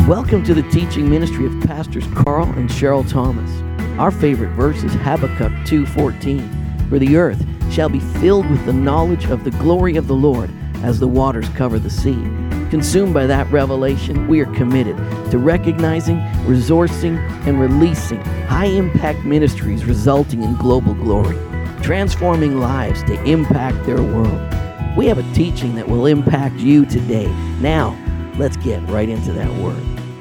Welcome to the teaching ministry of Pastors Carl and Cheryl Thomas. Our favorite verse is Habakkuk 2:14. For the earth shall be filled with the knowledge of the glory of the Lord as the waters cover the sea. Consumed by that revelation, we are committed to recognizing, resourcing, and releasing high-impact ministries resulting in global glory, transforming lives to impact their world. We have a teaching that will impact you today. Now, let's get right into that word.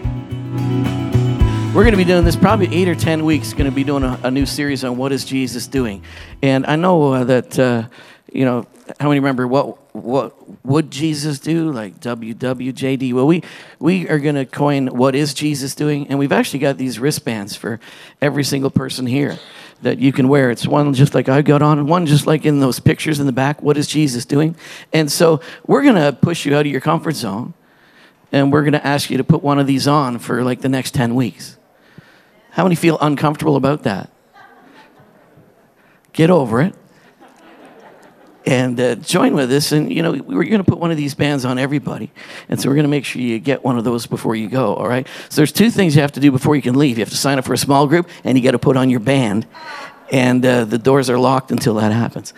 We're going to be doing this probably 8 or 10 weeks, going to be doing a new series on what is Jesus doing. And I know that, how many remember what would Jesus do, like WWJD? Well, we are going to coin what is Jesus doing, and we've actually got these wristbands for every single person here that you can wear. It's one just like I got on, and one just like in those pictures in the back, what is Jesus doing? And so we're going to push you out of your comfort zone, and we're going to ask you to put one of these on for like the next 10 weeks. How many feel uncomfortable about that? Get over it. And join with us. And, we're going to put one of these bands on everybody. And so we're going to make sure you get one of those before you go, all right? So there's 2 things you have to do before you can leave. You have to sign up for a small group, and you got to put on your band. And the doors are locked until that happens.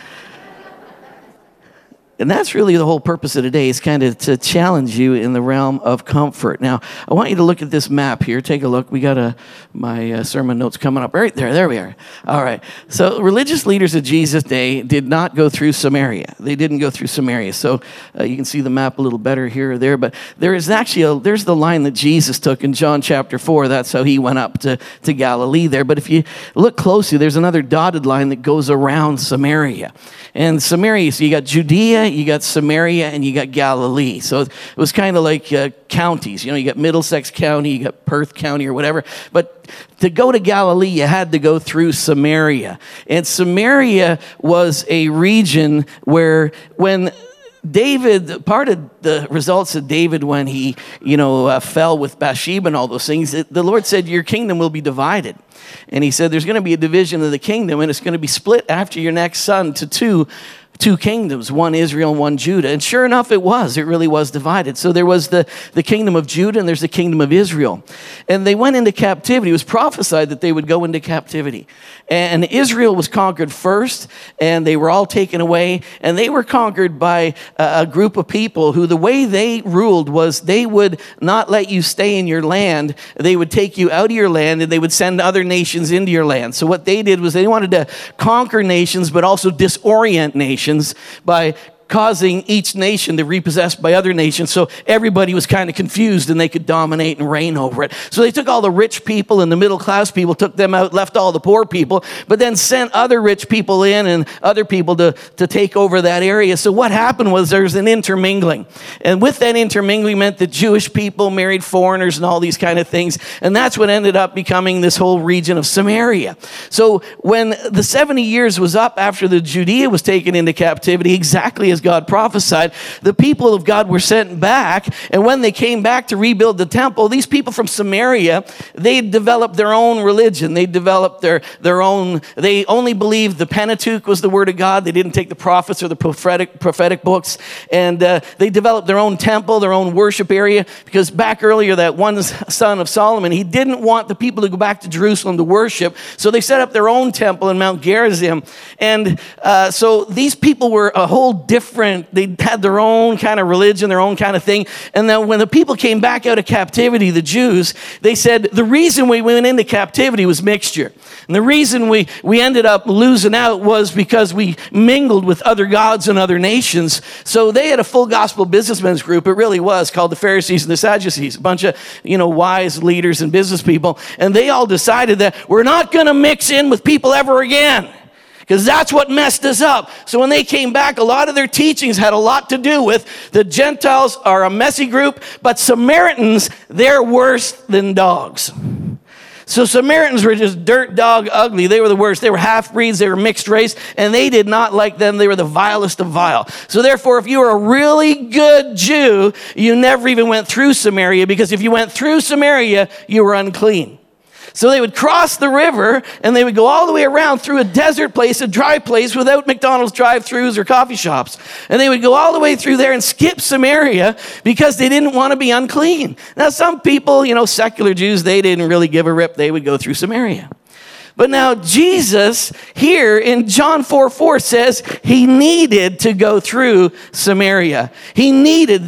And that's really the whole purpose of today, is kind of to challenge you in the realm of comfort. Now, I want you to look at this map here. Take a look. We got my sermon notes coming up right there. There we are. All right. So religious leaders of Jesus' day did not go through Samaria. They didn't go through Samaria. So you can see the map a little better here or there. But there is actually there's the line that Jesus took in John chapter 4. That's how he went up to Galilee there. But if you look closely, there's another dotted line that goes around Samaria. And Samaria, so you got Judea, you got Samaria, and you got Galilee. So it was kind of like counties. You got Middlesex County, you got Perth County or whatever. But to go to Galilee, you had to go through Samaria. And Samaria was a region where when David, part of the results of David when he, fell with Bathsheba and all those things, the Lord said, your kingdom will be divided. And he said, there's going to be a division of the kingdom, and it's going to be split after your next son to two kingdoms, one Israel and one Judah. And sure enough, it really was divided. So there was the kingdom of Judah and there's the kingdom of Israel. And they went into captivity. It was prophesied that they would go into captivity. And Israel was conquered first, and they were all taken away. And they were conquered by a group of people who the way they ruled was they would not let you stay in your land. They would take you out of your land, and they would send other nations into your land. So what they did was they wanted to conquer nations, but also disorient nations by causing each nation to be repossessed by other nations, so everybody was kind of confused and they could dominate and reign over it. So they took all the rich people and the middle class people, took them out, left all the poor people, but then sent other rich people in and other people to take over that area. So what happened was there was an intermingling. And with that intermingling meant that Jewish people married foreigners and all these kind of things. And that's what ended up becoming this whole region of Samaria. So when the 70 years was up after the Judea was taken into captivity, exactly as God prophesied, the people of God were sent back. And when they came back to rebuild the temple, these people from Samaria, they developed their own religion. They developed their own, they only believed the Pentateuch was the word of God. They didn't take the prophets or the prophetic books. And they developed their own temple, their own worship area, because back earlier, that one son of Solomon, he didn't want the people to go back to Jerusalem to worship. So they set up their own temple in Mount Gerizim. And so these people were a whole different, they had their own kind of religion, their own kind of thing. And then when the people came back out of captivity, the Jews, they said, the reason we went into captivity was mixture. And the reason we ended up losing out was because we mingled with other gods and other nations. So they had a full gospel businessmen's group. It really was called the Pharisees and the Sadducees, a bunch of, wise leaders and business people. And they all decided that we're not going to mix in with people ever again, because that's what messed us up. So when they came back, a lot of their teachings had a lot to do with the Gentiles are a messy group, but Samaritans, they're worse than dogs. So Samaritans were just dirt dog ugly. They were the worst. They were half-breeds. They were mixed race, and they did not like them. They were the vilest of vile. So therefore, if you were a really good Jew, you never even went through Samaria, because if you went through Samaria, you were unclean. So they would cross the river and they would go all the way around through a desert place, a dry place without McDonald's drive-thrus or coffee shops. And they would go all the way through there and skip Samaria because they didn't want to be unclean. Now, some people, secular Jews, they didn't really give a rip. They would go through Samaria. But now Jesus here in John 4:4 says he needed to go through Samaria. He needed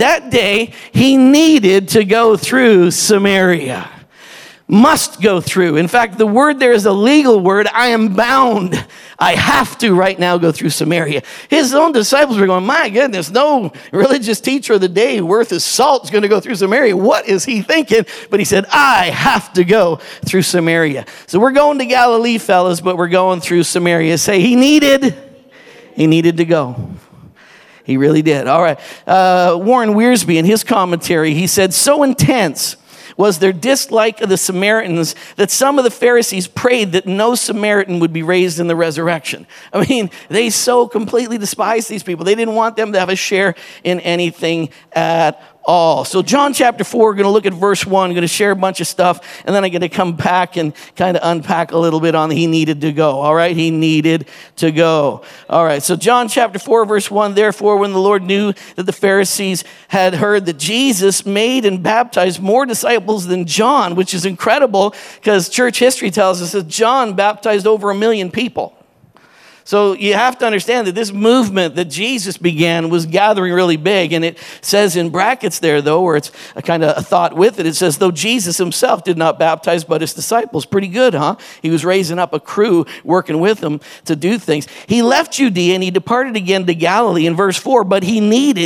to go through Samaria. Must go through. In fact, the word there is a legal word. I am bound. I have to right now go through Samaria. His own disciples were going, my goodness, no religious teacher of the day worth his salt is going to go through Samaria. What is he thinking? But he said, I have to go through Samaria. So we're going to Galilee, fellas, but we're going through Samaria. Say, he needed to go. He really did. All right. Warren Wiersbe, in his commentary, he said, so intense was their dislike of the Samaritans that some of the Pharisees prayed that no Samaritan would be raised in the resurrection. I mean, they so completely despised these people. They didn't want them to have a share in anything at all. So John chapter 4, we're going to look at verse 1. I'm going to share a bunch of stuff, and then I'm going to come back and kind of unpack a little bit on he needed to go. All right, he needed to go. All right, so John chapter 4, verse 1, therefore, when the Lord knew that the Pharisees had heard that Jesus made and baptized more disciples than John, which is incredible because church history tells us that John baptized over 1 million people. So you have to understand that this movement that Jesus began was gathering really big. And it says in brackets there, though, where it's a kind of a thought with it, it says, though Jesus himself did not baptize but his disciples. Pretty good, huh? He was raising up a crew working with them to do things. He left Judea and he departed again to Galilee in verse 4, but he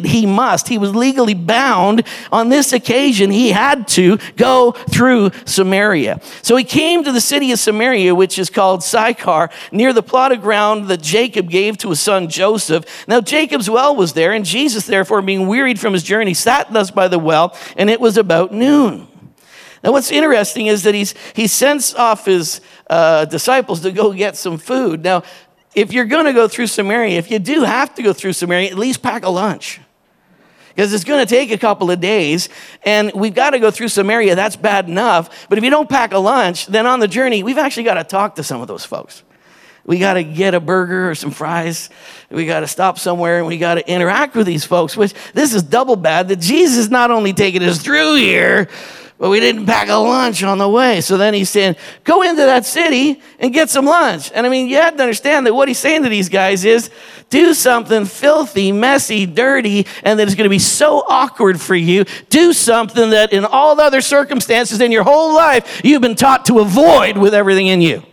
was legally bound. On this occasion, he had to go through Samaria. So he came to the city of Samaria, which is called Sychar, near the plot of ground that Jacob gave to his son Joseph. Now Jacob's well was there, and Jesus, therefore, being wearied from his journey, sat thus by the well, and it was about noon. Now what's interesting is that he sends off his disciples to go get some food. Now, if you're going to go through Samaria, if you do have to go through Samaria, at least pack a lunch. Because it's going to take a couple of days, and we've got to go through Samaria. That's bad enough. But if you don't pack a lunch, then on the journey, we've actually got to talk to some of those folks. We got to get a burger or some fries. We got to stop somewhere and we got to interact with these folks, which this is double bad that Jesus not only taking us through here, but we didn't pack a lunch on the way. So then he's saying, go into that city and get some lunch. And I mean, you have to understand that what he's saying to these guys is do something filthy, messy, dirty, and that it's going to be so awkward for you. Do something that in all the other circumstances in your whole life, you've been taught to avoid with everything in you.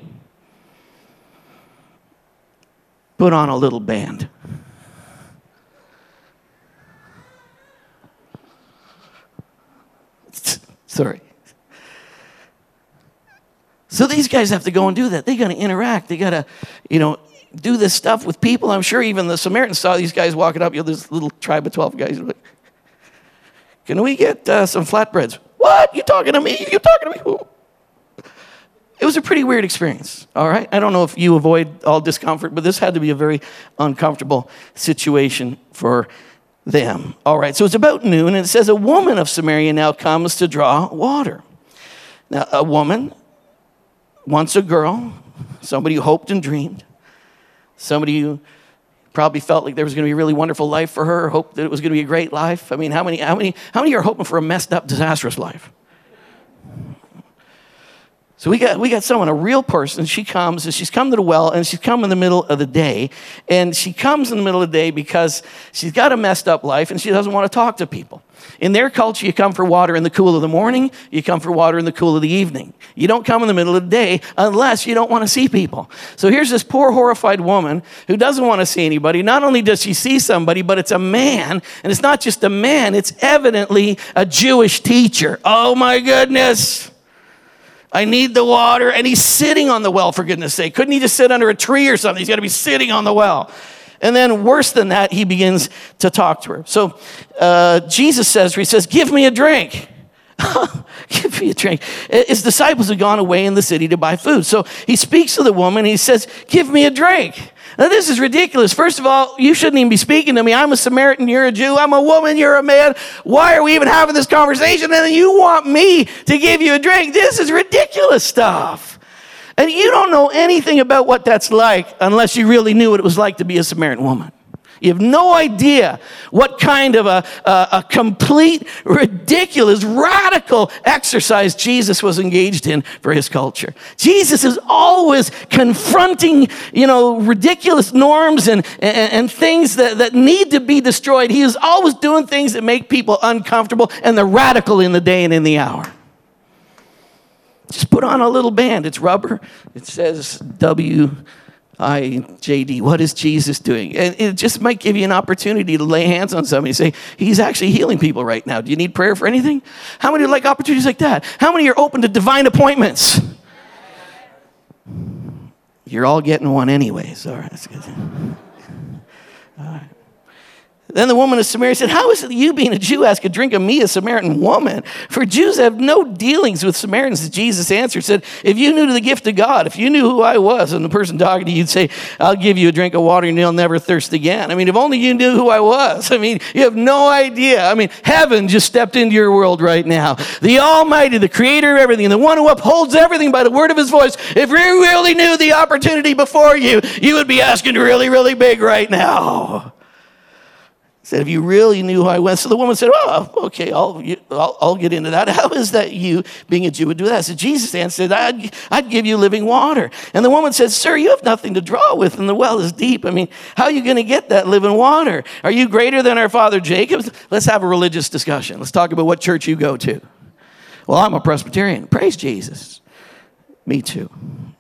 Put on a little band. Sorry. So these guys have to go and do that. They got to interact. They got to, do this stuff with people. I'm sure even the Samaritans saw these guys walking up. This little tribe of 12 guys. Like, can we get some flatbreads? What? You talking to me? You talking to me? Ooh. It was a pretty weird experience, all right? I don't know if you avoid all discomfort, but this had to be a very uncomfortable situation for them. All right, so it's about noon, and it says, a woman of Samaria now comes to draw water. Now, a woman, once a girl, somebody who hoped and dreamed, somebody who probably felt like there was going to be a really wonderful life for her, hoped that it was going to be a great life. I mean, how many are hoping for a messed up, disastrous life? So we got someone, a real person. She comes, and she's come to the well, and she's come in the middle of the day. And she comes in the middle of the day because she's got a messed up life, and she doesn't want to talk to people. In their culture, you come for water in the cool of the morning. You come for water in the cool of the evening. You don't come in the middle of the day unless you don't want to see people. So here's this poor, horrified woman who doesn't want to see anybody. Not only does she see somebody, but it's a man. And it's not just a man. It's evidently a Jewish teacher. Oh, my goodness. I need the water. And he's sitting on the well, for goodness sake. Couldn't he just sit under a tree or something? He's got to be sitting on the well. And then worse than that, he begins to talk to her. So Jesus says, give me a drink. Give me a drink. His disciples had gone away in the city to buy food. So he speaks to the woman. He says, give me a drink. Now, this is ridiculous. First of all, you shouldn't even be speaking to me. I'm a Samaritan. You're a Jew. I'm a woman. You're a man. Why are we even having this conversation? And then you want me to give you a drink. This is ridiculous stuff. And you don't know anything about what that's like unless you really knew what it was like to be a Samaritan woman. You have no idea what kind of a complete, ridiculous, radical exercise Jesus was engaged in for his culture. Jesus is always confronting, ridiculous norms and things that need to be destroyed. He is always doing things that make people uncomfortable, and they're radical in the day and in the hour. Just put on a little band. It's rubber. It says WIJD. What is Jesus doing? And it just might give you an opportunity to lay hands on somebody and say, he's actually healing people right now. Do you need prayer for anything? How many like opportunities like that? How many are open to divine appointments? You're all getting one anyways. All right, that's good. All right. Then the woman of Samaria said, how is it that you, being a Jew, ask a drink of me, a Samaritan woman? For Jews have no dealings with Samaritans. Jesus answered, said, if you knew the gift of God, if you knew who I was, and the person talking to you, you'd say, I'll give you a drink of water and you'll never thirst again. I mean, if only you knew who I was. I mean, you have no idea. I mean, heaven just stepped into your world right now. The Almighty, the creator of everything, the one who upholds everything by the word of his voice. If you really knew the opportunity before you, you would be asking really, really big right now. Said, if you really knew who I was. So the woman said, oh, okay, I'll get into that. How is that you, being a Jew, would do that? So Jesus answered, I'd give you living water. And the woman said, sir, you have nothing to draw with, and the well is deep. I mean, how are you going to get that living water? Are you greater than our father Jacob? Let's have a religious discussion. Let's talk about what church you go to. Well, I'm a Presbyterian. Praise Jesus. Me too.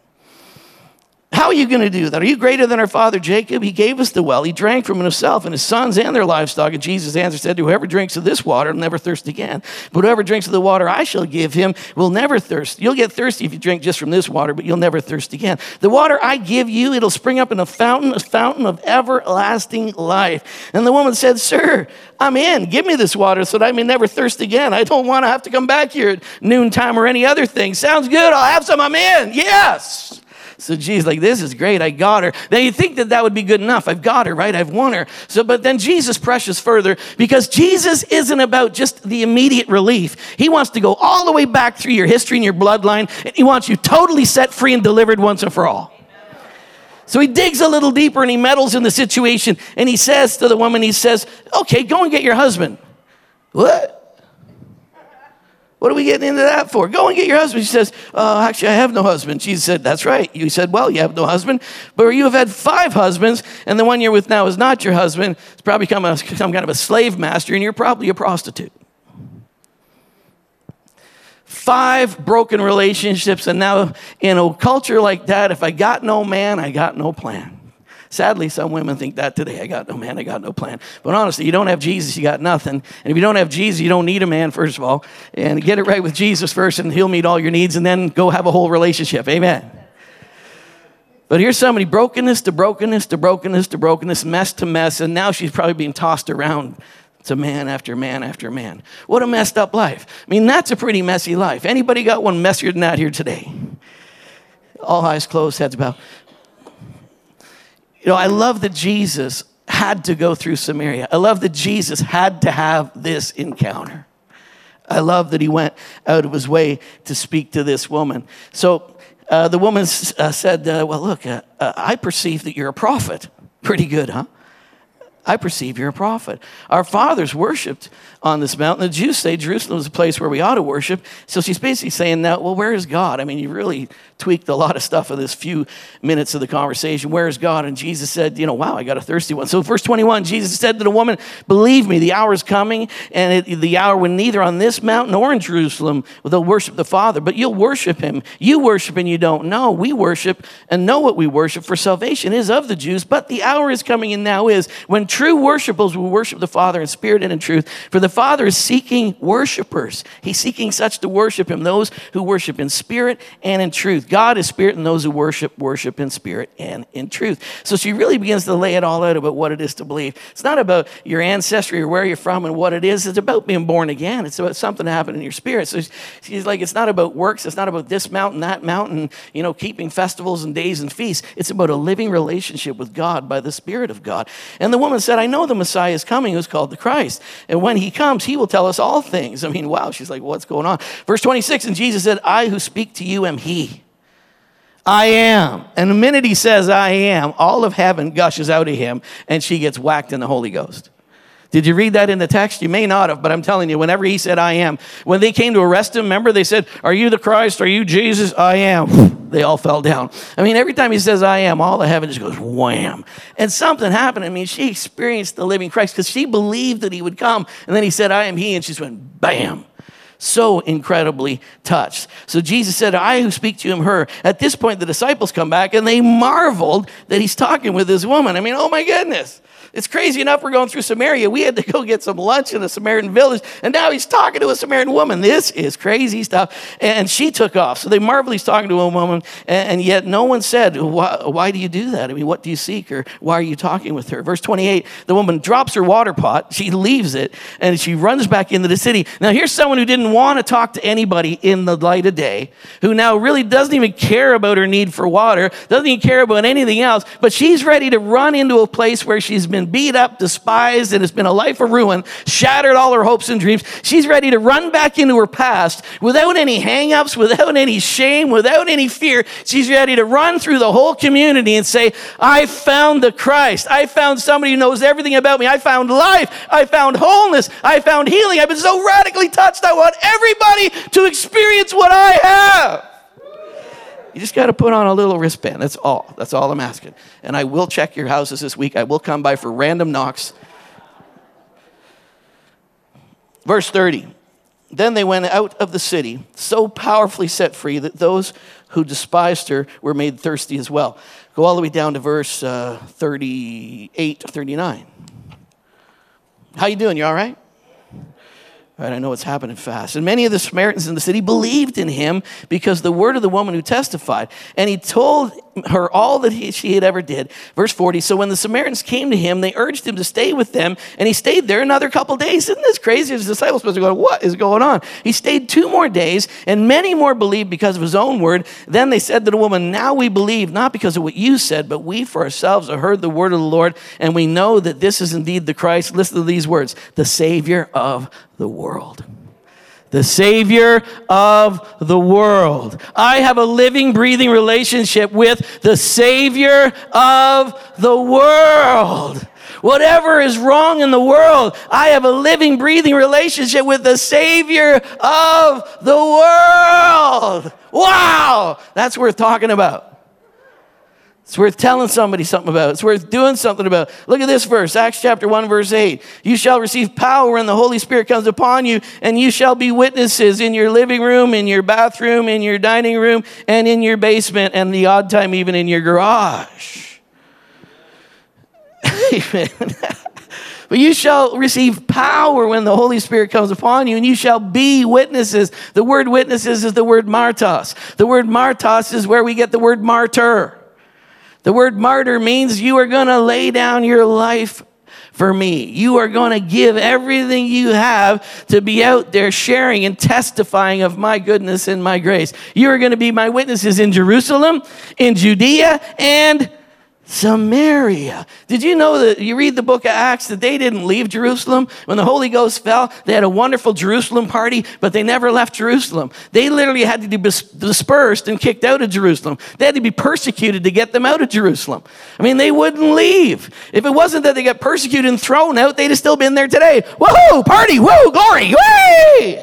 How are you going to do that? Are you greater than our father Jacob? He gave us the well. He drank from it himself and his sons and their livestock. And Jesus answered, said, whoever drinks of this water will never thirst again. But whoever drinks of the water I shall give him will never thirst. You'll get thirsty if you drink just from this water, but you'll never thirst again. The water I give you, it'll spring up in a fountain of everlasting life. And the woman said, sir, I'm in. Give me this water so that I may never thirst again. I don't want to have to come back here at noontime or any other thing. Sounds good. I'll have some. I'm in. Yes. So Jesus, like, this is great. I got her. Now you think that would be good enough. I've got her, right? I've won her. But then Jesus presses further because Jesus isn't about just the immediate relief. He wants to go all the way back through your history and your bloodline. And he wants you totally set free and delivered once and for all. So he digs a little deeper and he meddles in the situation. And he says to the woman, okay, go and get your husband. What? What are we getting into that for? Go and get your husband. She says, actually, I have no husband. Jesus said, that's right. You said, well, you have no husband, but you have had 5 husbands, and the one you're with now is not your husband. It's probably become some kind of a slave master, and you're probably a prostitute. 5 broken relationships, and now in a culture like that, if I got no man, I got no plan. Sadly, some women think that today. I got no man, I got no plan. But honestly, you don't have Jesus, you got nothing. And if you don't have Jesus, you don't need a man, first of all. And get it right with Jesus first, and he'll meet all your needs, and then go have a whole relationship. Amen. But here's somebody, brokenness to brokenness to brokenness to brokenness, mess to mess, and now she's probably being tossed around to man after man after man. What a messed up life. I mean, that's a pretty messy life. Anybody got one messier than that here today? All eyes closed, heads bowed. I love that Jesus had to go through Samaria. I love that Jesus had to have this encounter. I love that he went out of his way to speak to this woman. So the woman said, well, look, I perceive that you're a prophet. Pretty good, huh? I perceive you're a prophet. Our fathers worshipped on this mountain. The Jews say Jerusalem is a place where we ought to worship. So she's basically saying now, well, where is God? I mean, you really tweaked a lot of stuff in this few minutes of the conversation. Where is God? And Jesus said, wow, I got a thirsty one. So verse 21, Jesus said to the woman, believe me, the hour is coming, and the hour when neither on this mountain nor in Jerusalem will they'll worship the Father, but you'll worship him. You worship and you don't know. We worship and know what we worship, for salvation is of the Jews, but the hour is coming and now is when true worshipers will worship the Father in spirit and in truth. For the Father is seeking worshipers. He's seeking such to worship him, those who worship in spirit and in truth. God is spirit, and those who worship in spirit and in truth. So she really begins to lay it all out about what it is to believe. It's not about your ancestry or where you're from and what it is. It's about being born again. It's about something to happen in your spirit. So she's like, it's not about works. It's not about this mountain, that mountain, keeping festivals and days and feasts. It's about a living relationship with God by the Spirit of God. And the woman said, I know the Messiah is coming, who's called the Christ. And when he comes, he will tell us all things. I mean, wow. She's like, what's going on? Verse 26, and Jesus said, I who speak to you am he. I am. And the minute he says, I am, all of heaven gushes out of him, and she gets whacked in the Holy Ghost. Did you read that in the text? You may not have, but I'm telling you, whenever he said, I am, when they came to arrest him, remember they said, are you the Christ? Are you Jesus? I am. They all fell down. I mean, every time he says, I am, all of heaven just goes wham. And something happened. I mean, she experienced the living Christ because she believed that he would come. And then he said, I am he. And she just went, bam. So incredibly touched. So Jesus said, I who speak to you am her. At this point, the disciples come back and they marveled that he's talking with this woman. I mean, oh my goodness. It's crazy enough we're going through Samaria. We had to go get some lunch in a Samaritan village, and now he's talking to a Samaritan woman. This is crazy stuff. And she took off. So they marvel he's talking to a woman, and yet no one said, why do you do that? I mean, what do you seek, or why are you talking with her? Verse 28, the woman drops her water pot. She leaves it, and she runs back into the city. Now, here's someone who didn't want to talk to anybody in the light of day, who now really doesn't even care about her need for water, doesn't even care about anything else, but she's ready to run into a place where she's been beat up, despised, and it's been a life of ruin, shattered all her hopes and dreams. She's ready to run back into her past without any hang-ups, without any shame, without any fear. She's ready to run through the whole community and say, I found the Christ. I found somebody who knows everything about me. I found life. I found wholeness. I found healing. I've been so radically touched. I want everybody to experience what I have. You just got to put on a little wristband. That's all. That's all I'm asking. And I will check your houses this week. I will come by for random knocks. Verse 30. Then they went out of the city, so powerfully set free that those who despised her were made thirsty as well. Go all the way down to verse 38, 39. How you doing? You all right? Right, I know it's happening fast. And many of the Samaritans in the city believed in him because the word of the woman who testified. And he told her all that she had ever did. Verse 40, so when the Samaritans came to him, they urged him to stay with them. And he stayed there another couple days. Isn't this crazy? His disciples must have gone, what is going on? He stayed 2 more days, and many more believed because of his own word. Then they said to the woman, now we believe, not because of what you said, but we for ourselves have heard the word of the Lord, and we know that this is indeed the Christ. Listen to these words, the Savior of the world. The Savior of the world. I have a living, breathing relationship with the Savior of the world. Whatever is wrong in the world, I have a living, breathing relationship with the Savior of the world. Wow! That's worth talking about. It's worth telling somebody something about. It's worth doing something about. Look at this verse, Acts chapter 1, verse 8. You shall receive power when the Holy Spirit comes upon you, and you shall be witnesses in your living room, in your bathroom, in your dining room, and in your basement, and the odd time even in your garage. Amen. But you shall receive power when the Holy Spirit comes upon you, and you shall be witnesses. The word witnesses is the word martos. The word martos is where we get the word martyr. The word martyr means you are going to lay down your life for me. You are going to give everything you have to be out there sharing and testifying of my goodness and my grace. You are going to be my witnesses in Jerusalem, in Judea, and Samaria. Did you know that you read the book of Acts that they didn't leave Jerusalem? When the Holy Ghost fell, they had a wonderful Jerusalem party, but they never left Jerusalem. They literally had to be dispersed and kicked out of Jerusalem. They had to be persecuted to get them out of Jerusalem. I mean, they wouldn't leave. If it wasn't that they got persecuted and thrown out, they'd have still been there today. Woohoo! Party! Woo! Glory! Way!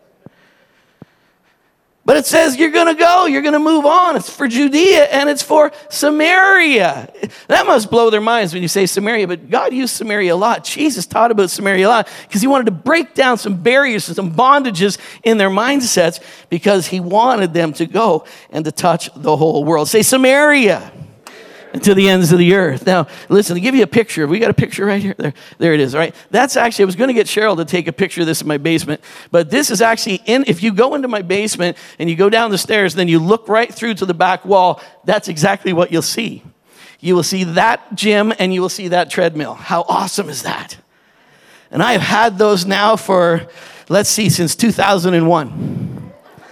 But it says you're going to go, you're going to move on. It's for Judea and it's for Samaria. That must blow their minds when you say Samaria, but God used Samaria a lot. Jesus taught about Samaria a lot because he wanted to break down some barriers, some bondages in their mindsets because he wanted them to go and to touch the whole world. Say Samaria. to the ends of the earth. Now, listen, to give you a picture, we got a picture right here. There it is, all right? That's actually, I was going to get Cheryl to take a picture of this in my basement, but this is actually if you go into my basement and you go down the stairs, then you look right through to the back wall, that's exactly what you'll see. You will see that gym and you will see that treadmill. How awesome is that? And I have had those now for, let's see, since 2001.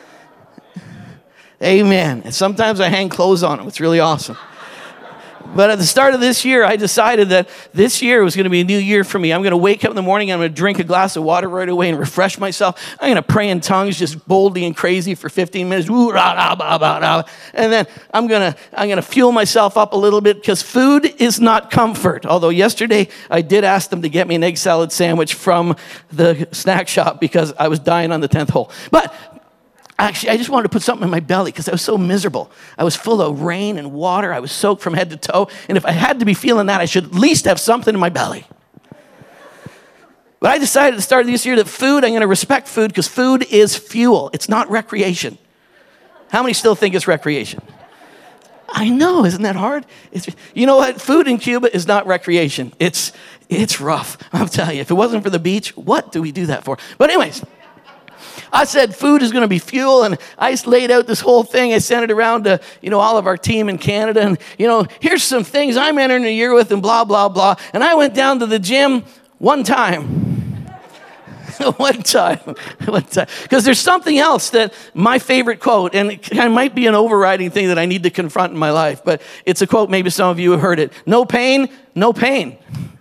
Amen. And sometimes I hang clothes on them. It's really awesome. But at the start of this year, I decided that this year was going to be a new year for me. I'm going to wake up in the morning, I'm going to drink a glass of water right away and refresh myself. I'm going to pray in tongues just boldly and crazy for 15 minutes. And then I'm going to fuel myself up a little bit because food is not comfort. Although yesterday I did ask them to get me an egg salad sandwich from the snack shop because I was dying on the 10th hole. But actually, I just wanted to put something in my belly because I was so miserable. I was full of rain and water. I was soaked from head to toe. And if I had to be feeling that, I should at least have something in my belly. But I decided at the start of this year that I'm going to respect food because food is fuel. It's not recreation. How many still think it's recreation? I know, isn't that hard? You know what? Food in Cuba is not recreation. It's rough. I'll tell you, if it wasn't for the beach, what do we do that for? But anyways, I said food is going to be fuel, and I laid out this whole thing. I sent it around to, all of our team in Canada, and, here's some things I'm entering the year with, and blah, blah, blah. And I went down to the gym one time. One time. Because there's something else that my favorite quote, and it might be an overriding thing that I need to confront in my life, but it's a quote, maybe some of you have heard it. No pain, no pain.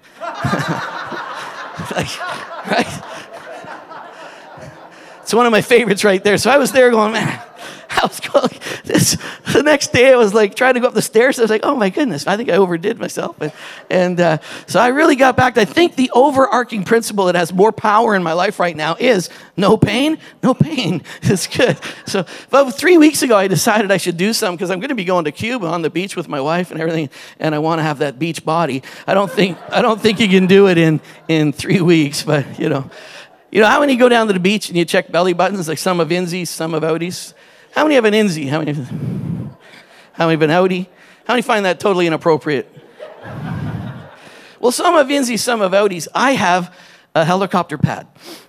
Right? It's one of my favorites right there. So I was there going, man, I was going this. The next day I was like trying to go up the stairs. I was like, oh my goodness, I think I overdid myself. And so I really got back to, I think the overarching principle that has more power in my life right now is no pain, no pain. It's good. So about 3 weeks ago, I decided I should do something because I'm going to be going to Cuba on the beach with my wife and everything. And I want to have that beach body. I don't think you can do it in 3 weeks, but You know how many go down to the beach and you check belly buttons, like some have insies, some have outies? How many have an insie? How many have an outie? How many find that totally inappropriate? Well, some have insies, some have outies. I have a helicopter pad.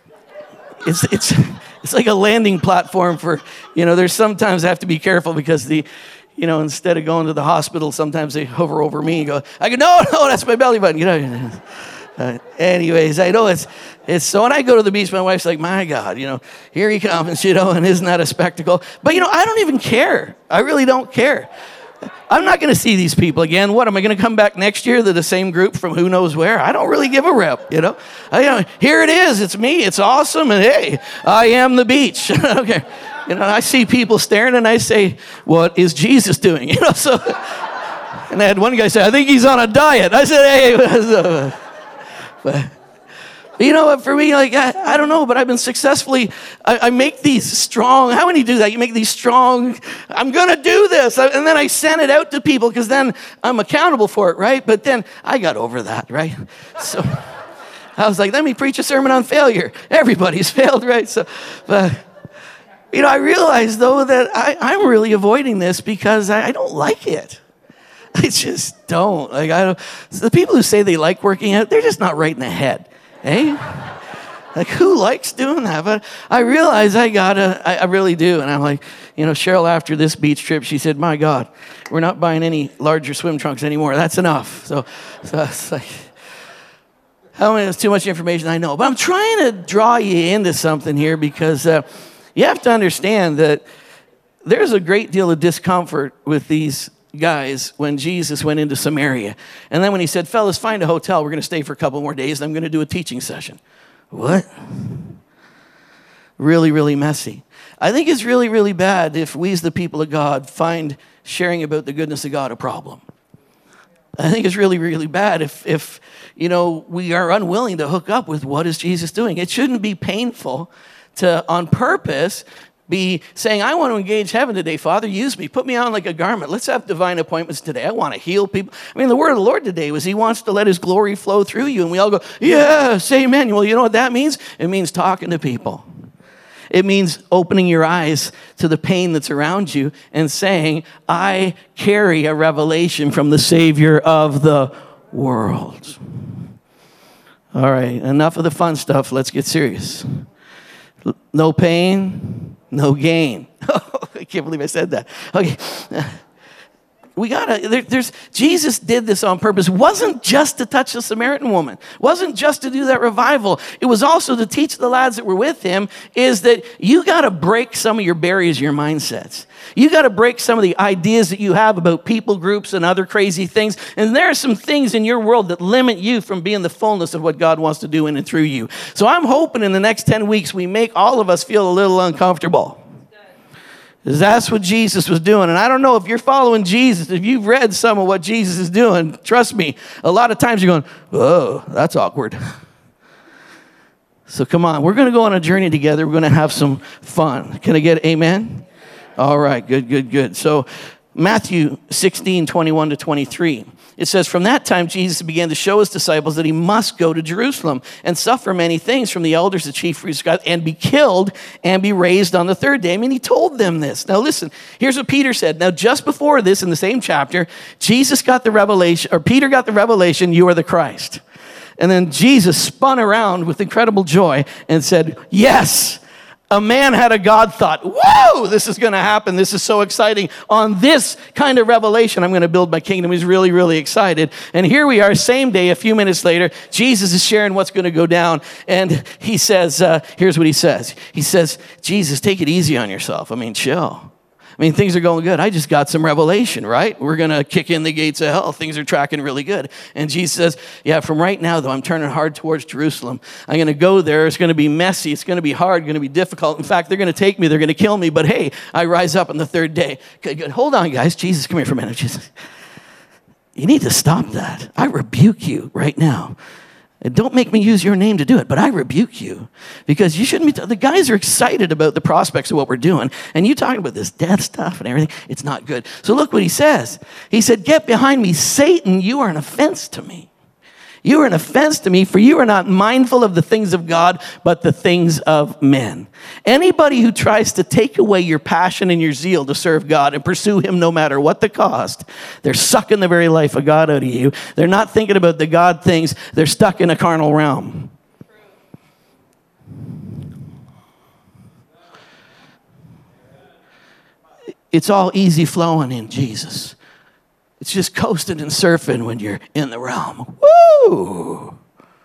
It's like a landing platform for, there's sometimes I have to be careful because instead of going to the hospital, sometimes they hover over me and go, no, that's my belly button, anyways, I know it's so when I go to the beach, my wife's like, my God, here he comes, and isn't that a spectacle? But, I don't even care. I really don't care. I'm not going to see these people again. What, am I going to come back next year to the same group from who knows where? I don't really give a rip, Here it is. It's me. It's awesome. And hey, I am the beach. Okay. I see people staring and I say, what is Jesus doing? So, and I had one guy say, I think he's on a diet. I said, hey, but for me, I don't know, but I've been successfully, I make these strong, how many do that? You make these strong, I'm going to do this. And then I send it out to people because then I'm accountable for it, right? But then I got over that, right? So I was like, let me preach a sermon on failure. Everybody's failed, right? So, but, I realized, though, that I'm really avoiding this because I don't like it. I just don't. So the people who say they like working out, they're just not right in the head. Eh? Who likes doing that? But I realize I really do. And I'm like, Cheryl, after this beach trip, she said, my God, we're not buying any larger swim trunks anymore. That's enough. So it's like, how many, it's too much information, I know. But I'm trying to draw you into something here because you have to understand that there's a great deal of discomfort with these guys when Jesus went into Samaria. And then when he said, fellas, find a hotel. We're going to stay for a couple more days and I'm going to do a teaching session. What? Really, really messy. I think it's really, really bad if we as the people of God find sharing about the goodness of God a problem. I think it's really, really bad if we are unwilling to hook up with what is Jesus doing. It shouldn't be painful to, on purpose, be saying, I want to engage heaven today, Father, use me, put me on like a garment. Let's have divine appointments today. I want to heal people. I mean, the word of the Lord today was he wants to let his glory flow through you. And we all go, yes, amen. Well, you know what that means? It means talking to people. It means opening your eyes to the pain that's around you and saying, I carry a revelation from the Savior of the world. All right, enough of the fun stuff. Let's get serious. No pain, no gain. I can't believe I said that. Okay. We gotta, Jesus did this on purpose. It wasn't just to touch the Samaritan woman. It wasn't just to do that revival. It was also to teach the lads that were with him is that you gotta break some of your barriers, your mindsets. You gotta break some of the ideas that you have about people groups and other crazy things. And there are some things in your world that limit you from being the fullness of what God wants to do in and through you. So I'm hoping in the next 10 weeks, we make all of us feel a little uncomfortable. That's what Jesus was doing. And I don't know if you're following Jesus, if you've read some of what Jesus is doing, trust me, a lot of times you're going, oh, that's awkward. So come on, we're going to go on a journey together. We're going to have some fun. Can I get amen? All right, good. So Matthew 16:21-23. It says, from that time, Jesus began to show his disciples that he must go to Jerusalem and suffer many things from the elders, the chief priests, and be killed and be raised on the third day. I mean, he told them this. Now listen, here's what Peter said. Now, just before this, in the same chapter, Jesus got the revelation, or Peter got the revelation, you are the Christ. And then Jesus spun around with incredible joy and said, yes, a man had a God thought. Whoa, this is going to happen. This is so exciting. On this kind of revelation, I'm going to build my kingdom. He's really, really excited. And here we are, same day, a few minutes later, Jesus is sharing what's going to go down. And he says, here's what he says. He says, Jesus, take it easy on yourself. I mean, chill. I mean, things are going good. I just got some revelation, right? We're going to kick in the gates of hell. Things are tracking really good. And Jesus says, yeah, from right now, though, I'm turning hard towards Jerusalem. I'm going to go there. It's going to be messy. It's going to be hard, going to be difficult. In fact, they're going to take me. They're going to kill me. But hey, I rise up on the third day. Good. Hold on, guys. Jesus, come here for a minute. Jesus, you need to stop that. I rebuke you right now. Don't make me use your name to do it, but I rebuke you because you shouldn't be. The guys are excited about the prospects of what we're doing, and you talking about this death stuff and everything. It's not good. So look what he says. He said, get behind me, Satan. You are an offense to me. You are an offense to me, for you are not mindful of the things of God, but the things of men. Anybody who tries to take away your passion and your zeal to serve God and pursue him no matter what the cost, they're sucking the very life of God out of you. They're not thinking about the God things. They're stuck in a carnal realm. It's all easy flowing in Jesus. It's just coasting and surfing when you're in the realm. Woo!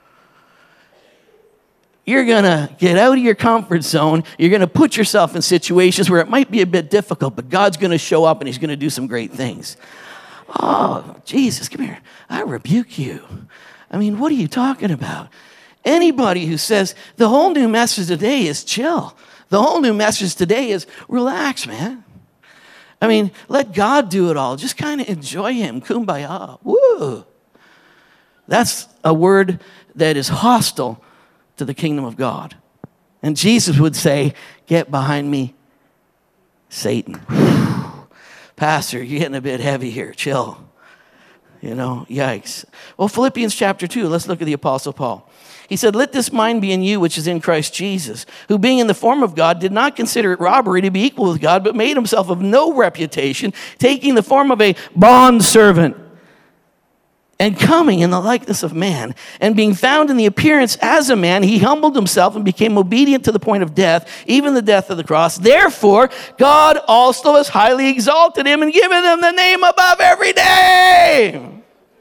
You're going to get out of your comfort zone. You're going to put yourself in situations where it might be a bit difficult, but God's going to show up and he's going to do some great things. Oh, Jesus, come here. I rebuke you. I mean, what are you talking about? Anybody who says the whole new message today is chill. The whole new message today is relax, man. I mean, let God do it all. Just kind of enjoy him. Kumbaya. Woo. That's a word that is hostile to the kingdom of God. And Jesus would say, get behind me, Satan. Pastor, you're getting a bit heavy here. Chill. You know, yikes. Well, Philippians chapter 2, let's look at the Apostle Paul. He said, let this mind be in you, which is in Christ Jesus, who being in the form of God, did not consider it robbery to be equal with God, but made himself of no reputation, taking the form of a bondservant, and coming in the likeness of man, and being found in the appearance as a man, he humbled himself and became obedient to the point of death, even the death of the cross. Therefore, God also has highly exalted him and given him the name above every name.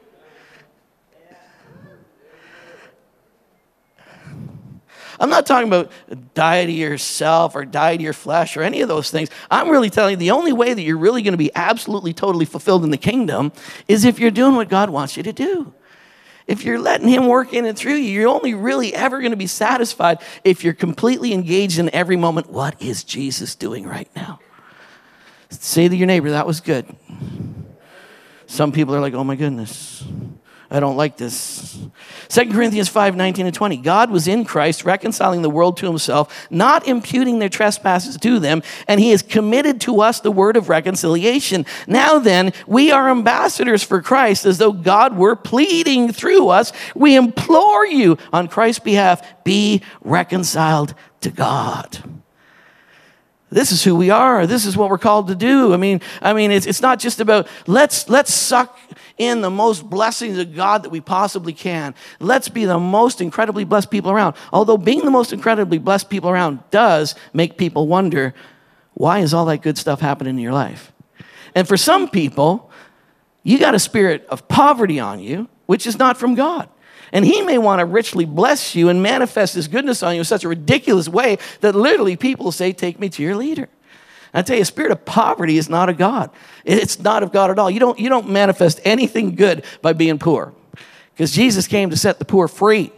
I'm not talking about die to yourself or die to your flesh or any of those things. I'm really telling you the only way that you're really going to be absolutely, totally fulfilled in the kingdom is if you're doing what God wants you to do. If you're letting him work in and through you, you're only really ever going to be satisfied if you're completely engaged in every moment. What is Jesus doing right now? Say to your neighbor, that was good. Some people are like, oh my goodness, I don't like this. 2 Corinthians 5:19-20. God was in Christ, reconciling the world to himself, not imputing their trespasses to them, and he has committed to us the word of reconciliation. Now then, we are ambassadors for Christ, as though God were pleading through us. We implore you on Christ's behalf, be reconciled to God. This is who we are. This is what we're called to do. I mean, it's not just about let's suck in the most blessings of God that we possibly can. Let's be the most incredibly blessed people around. Although being the most incredibly blessed people around does make people wonder, why is all that good stuff happening in your life? And for some people, you got a spirit of poverty on you, which is not from God. And he may want to richly bless you and manifest his goodness on you in such a ridiculous way that literally people say, take me to your leader. I tell you, a spirit of poverty is not of God. It's not of God at all. You don't manifest anything good by being poor, because Jesus came to set the poor free.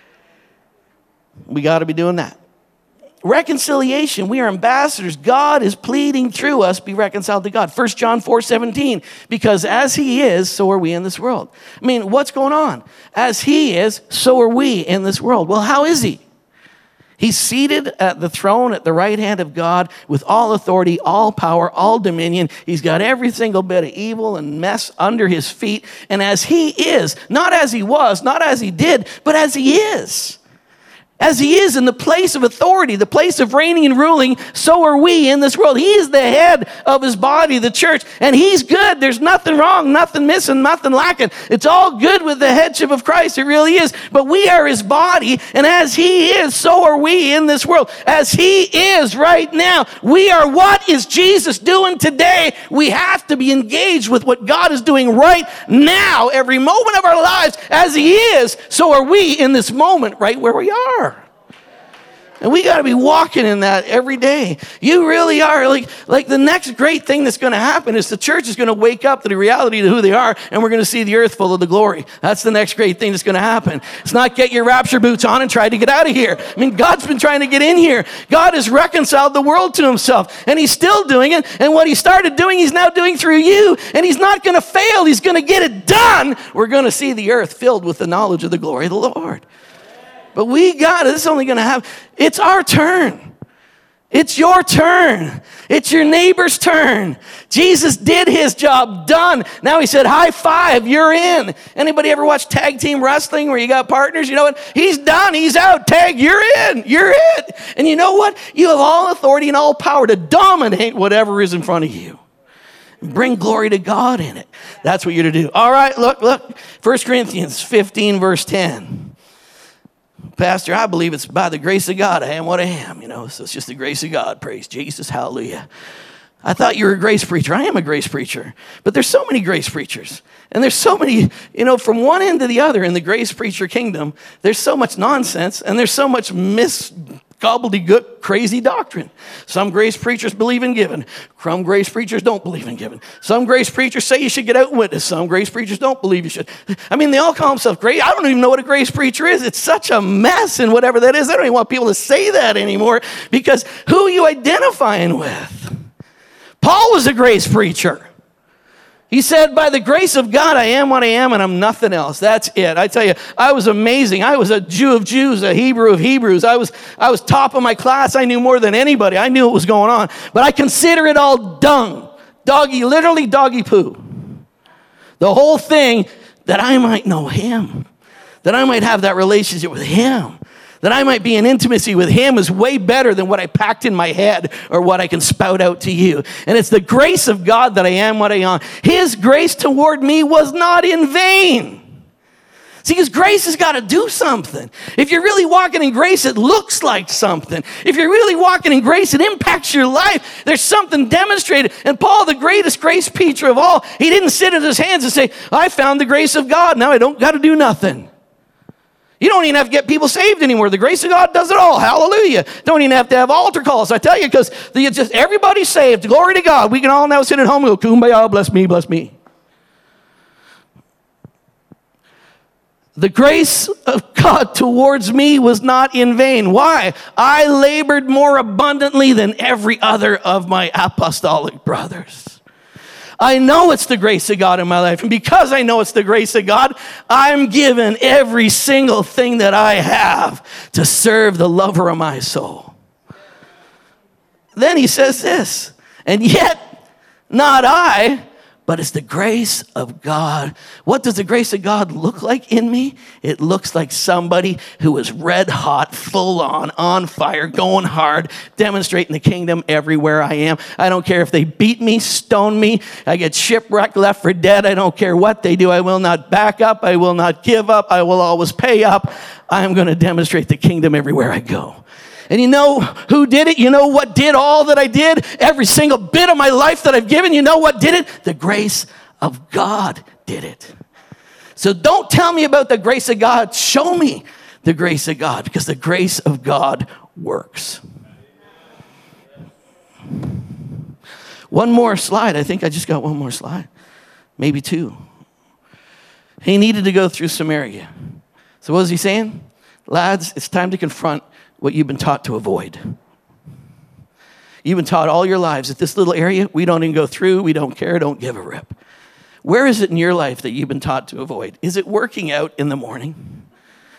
We got to be doing that. Reconciliation. We are ambassadors. God is pleading through us, be reconciled to God. 1 John 4:17, because as he is, so are we in this world. I mean, what's going on? As he is, so are we in this world. Well, how is he? He's seated at the throne at the right hand of God with all authority, all power, all dominion. He's got every single bit of evil and mess under his feet. And as he is, not as he was, not as he did, but as he is. As he is in the place of authority, the place of reigning and ruling, so are we in this world. He is the head of his body, the church, and he's good. There's nothing wrong, nothing missing, nothing lacking. It's all good with the headship of Christ. It really is. But we are his body, and as he is, so are we in this world. As he is right now, we are. What is Jesus doing today? We have to be engaged with what God is doing right now, every moment of our lives. As he is, so are we in this moment right where we are. And we got to be walking in that every day. You really are. Like the next great thing that's going to happen is the church is going to wake up to the reality of who they are, and we're going to see the earth full of the glory. That's the next great thing that's going to happen. It's not get your rapture boots on and try to get out of here. I mean, God's been trying to get in here. God has reconciled the world to himself, and he's still doing it. And what he started doing, he's now doing through you, and he's not going to fail. He's going to get it done. We're going to see the earth filled with the knowledge of the glory of the Lord. But this is only going to happen. It's our turn. It's your turn. It's your neighbor's turn. Jesus did his job, done. Now he said, high five, you're in. Anybody ever watch tag team wrestling where you got partners? You know what? He's done, he's out. Tag, you're in, you're it. And you know what? You have all authority and all power to dominate whatever is in front of you. Bring glory to God in it. That's what you're to do. All right, look. 1 Corinthians 15, verse 10. Pastor, I believe it's by the grace of God I am what I am, so it's just the grace of God. Praise Jesus, hallelujah. I thought you were a grace preacher. I am a grace preacher. But there's so many grace preachers. And there's so many, from one end to the other in the grace preacher kingdom, there's so much nonsense and there's so much gobbledygook, crazy doctrine. Some grace preachers believe in giving. Some grace preachers don't believe in giving. Some grace preachers say you should get out and witness. Some grace preachers don't believe you should. I mean, they all call themselves great. I don't even know what a grace preacher is. It's such a mess and whatever that is. I don't even want people to say that anymore, because who are you identifying with? Paul was a grace preacher. He said, by the grace of God, I am what I am, and I'm nothing else. That's it. I tell you, I was amazing. I was a Jew of Jews, a Hebrew of Hebrews. I was top of my class. I knew more than anybody. I knew what was going on. But I consider it all dung. Literally doggy poo. The whole thing, that I might know him. That I might have that relationship with him. That I might be in intimacy with him is way better than what I packed in my head or what I can spout out to you. And it's the grace of God that I am what I am. His grace toward me was not in vain. See, his grace has got to do something. If you're really walking in grace, it looks like something. If you're really walking in grace, it impacts your life. There's something demonstrated. And Paul, the greatest grace preacher of all, he didn't sit in his hands and say, I found the grace of God. Now I don't got to do nothing. You don't even have to get people saved anymore. The grace of God does it all. Hallelujah. Don't even have to have altar calls. I tell you, because just everybody's saved. Glory to God. We can all now sit at home and go, kumbaya, bless me, bless me. The grace of God towards me was not in vain. Why? I labored more abundantly than every other of my apostolic brothers. I know it's the grace of God in my life. And because I know it's the grace of God, I'm given every single thing that I have to serve the lover of my soul. Then he says this, and yet not I, but it's the grace of God. What does the grace of God look like in me? It looks like somebody who is red hot, full on fire, going hard, demonstrating the kingdom everywhere I am. I don't care if they beat me, stone me, I get shipwrecked, left for dead. I don't care what they do. I will not back up. I will not give up. I will always pay up. I am going to demonstrate the kingdom everywhere I go. And you know who did it? You know what did all that I did? Every single bit of my life that I've given, you know what did it? The grace of God did it. So don't tell me about the grace of God. Show me the grace of God, because the grace of God works. One more slide. I think I just got one more slide. Maybe two. He needed to go through Samaria. So what was he saying? Lads, it's time to confront what you've been taught to avoid. You've been taught all your lives that this little area, we don't even go through, we don't care, don't give a rip. Where is it in your life that you've been taught to avoid? Is it working out in the morning?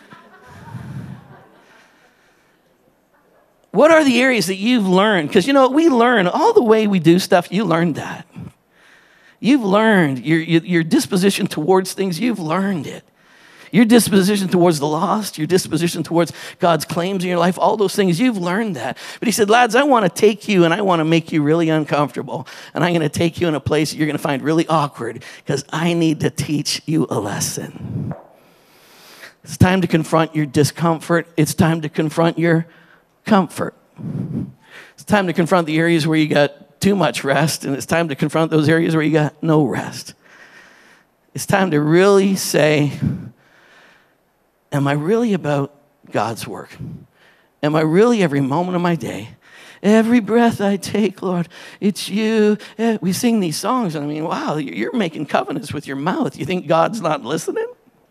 What are the areas that you've learned? Because, you know, we learn all the way we do stuff. You learned that. You've learned your disposition towards things. You've learned it. Your disposition towards the lost, your disposition towards God's claims in your life, all those things, you've learned that. But he said, lads, I want to take you and I want to make you really uncomfortable. And I'm going to take you in a place that you're going to find really awkward, because I need to teach you a lesson. It's time to confront your discomfort. It's time to confront your comfort. It's time to confront the areas where you got too much rest, and it's time to confront those areas where you got no rest. It's time to really say, am I really about God's work? Am I really every moment of my day? Every breath I take, Lord, it's you. We sing these songs, and I mean, wow, you're making covenants with your mouth. You think God's not listening?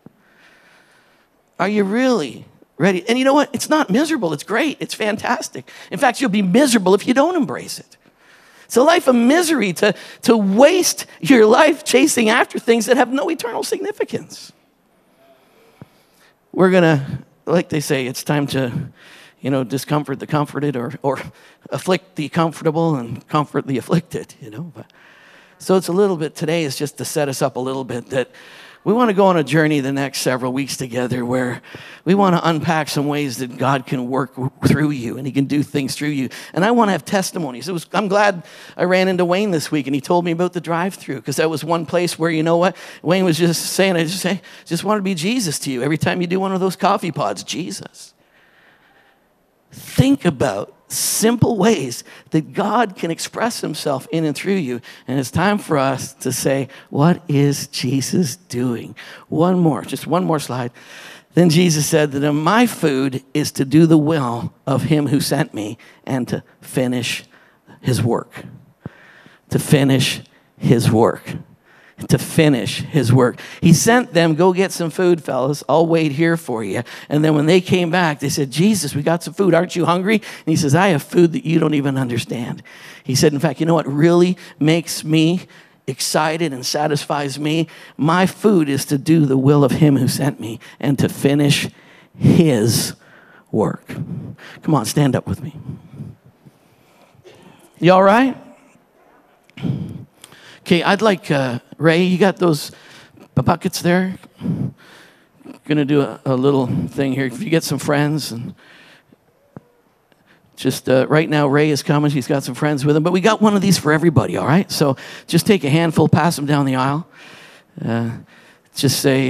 Are you really ready? And you know what? It's not miserable. It's great. It's fantastic. In fact, you'll be miserable if you don't embrace it. It's a life of misery to waste your life chasing after things that have no eternal significance. We're going to, like they say, it's time to, discomfort the comforted or afflict the comfortable and comfort the afflicted, But, so it's a little bit, today is just to set us up a little bit that we want to go on a journey the next several weeks together where we want to unpack some ways that God can work through you and he can do things through you. And I want to have testimonies. I'm glad I ran into Wayne this week and he told me about the drive-through, because that was one place where, you know what, Wayne was just saying, I just want to be Jesus to you. Every time you do one of those coffee pods, Jesus. Think about simple ways that God can express himself in and through you. And it's time for us to say, what is Jesus doing? Just one more slide. Then Jesus said that my food is to do the will of him who sent me and to finish his work. To finish his work. To finish his work. He sent them, go get some food, fellas. I'll wait here for you. And then when they came back, they said, Jesus, we got some food. Aren't you hungry? And he says, I have food that you don't even understand. He said, in fact, you know what really makes me excited and satisfies me? My food is to do the will of him who sent me and to finish his work. Come on, stand up with me. You all right? Okay, I'd like, Ray, you got those buckets there? Going to do a little thing here. If you get some friends, and just right now, Ray is coming. He's got some friends with him. But we got one of these for everybody, all right? So just take a handful, pass them down the aisle. Just say,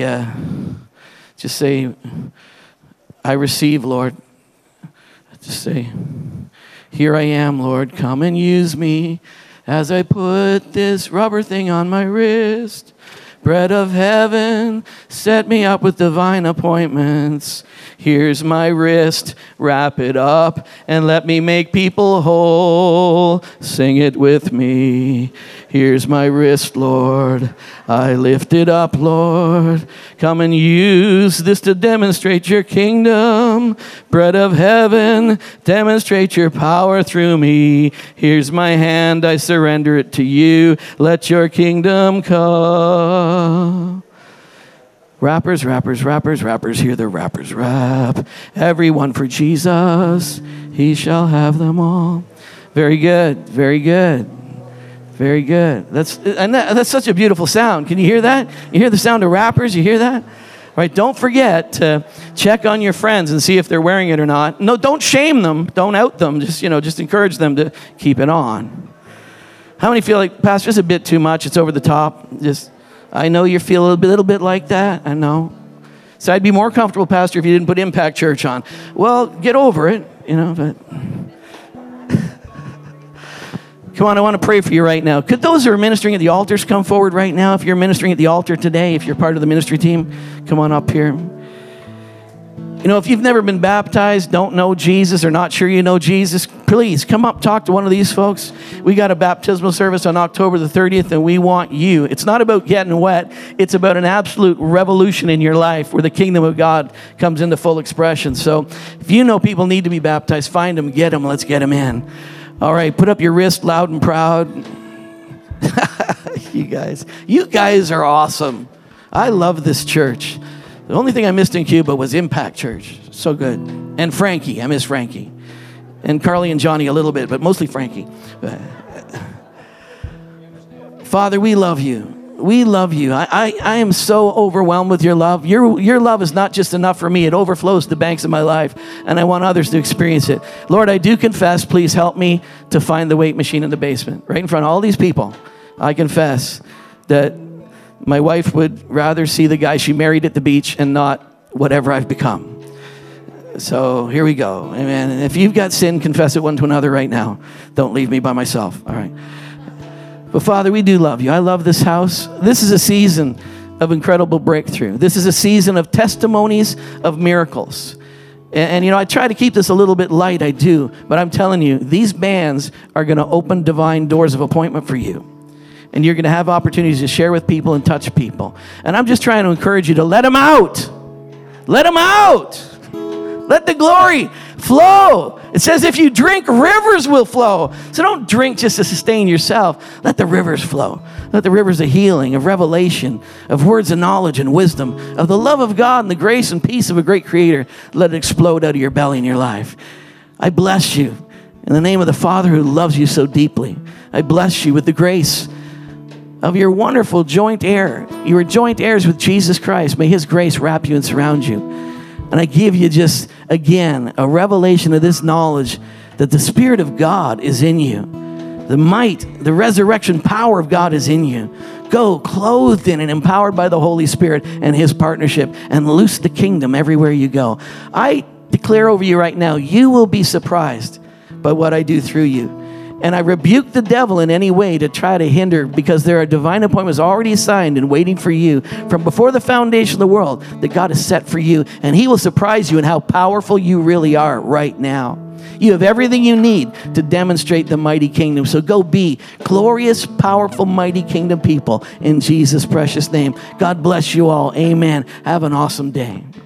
I receive, Lord. Just say, here I am, Lord. Come and use me. As I put this rubber thing on my wrist, bread of heaven, set me up with divine appointments. Here's my wrist, wrap it up, and let me make people whole. Sing it with me. Here's my wrist, Lord. I lift it up, Lord. Come and use this to demonstrate your kingdom. Bread of heaven, demonstrate your power through me. Here's my hand, I surrender it to you. Let your kingdom come. Rappers, hear the rappers rap. Everyone for Jesus, he shall have them all. Very good, very good. Very good. That's such a beautiful sound. Can you hear that? You hear the sound of rappers? You hear that? Right, don't forget to check on your friends and see if they're wearing it or not. No, don't shame them. Don't out them. Just encourage them to keep it on. How many feel like, Pastor, it's a bit too much. It's over the top. I know you feel a little bit like that. I know. So I'd be more comfortable, Pastor, if you didn't put Impact Church on. Well, get over it, but... Come on, I want to pray for you right now. Could those who are ministering at the altars come forward right now? If you're ministering at the altar today, if you're part of the ministry team, come on up here. If you've never been baptized, don't know Jesus, or not sure you know Jesus, please come up, talk to one of these folks. We got a baptismal service on October the 30th, and we want you. It's not about getting wet. It's about an absolute revolution in your life where the kingdom of God comes into full expression. So if you know people need to be baptized, find them, get them, let's get them in. All right, put up your wrist loud and proud. You guys are awesome. I love this church. The only thing I missed in Cuba was Impact Church. So good. And Frankie. I miss Frankie. And Carly and Johnny a little bit, but mostly Frankie. Father, we love you. We love you. I am so overwhelmed with your love. Your love is not just enough for me. It overflows the banks of my life, and I want others to experience it. Lord, I do confess. Please help me to find the weight machine in the basement, right in front of all these people. I confess that my wife would rather see the guy she married at the beach and not whatever I've become. So here we go. Amen. And if you've got sin, confess it one to another right now. Don't leave me by myself. All right. But Father, we do love you. I love this house. This is a season of incredible breakthrough. This is a season of testimonies of miracles. And I try to keep this a little bit light, I do. But I'm telling you, these bands are going to open divine doors of appointment for you. And you're going to have opportunities to share with people and touch people. And I'm just trying to encourage you to let them out. Let them out. Let the glory flow. It says if you drink, rivers will flow. So don't drink just to sustain yourself. Let the rivers flow. Let the rivers of healing, of revelation, of words of knowledge and wisdom, of the love of God and the grace and peace of a great Creator, let it explode out of your belly in your life. I bless you in the name of the Father who loves you so deeply. I bless you with the grace of your wonderful joint heir. You are joint heirs with Jesus Christ. May His grace wrap you and surround you. And I give you just, again, a revelation of this knowledge that the Spirit of God is in you. The might, the resurrection power of God is in you. Go clothed in and empowered by the Holy Spirit and His partnership, and loose the kingdom everywhere you go. I declare over you right now, you will be surprised by what I do through you. And I rebuke the devil in any way to try to hinder, because there are divine appointments already assigned and waiting for you from before the foundation of the world that God has set for you. And He will surprise you in how powerful you really are right now. You have everything you need to demonstrate the mighty kingdom. So go be glorious, powerful, mighty kingdom people in Jesus' precious name. God bless you all. Amen. Have an awesome day.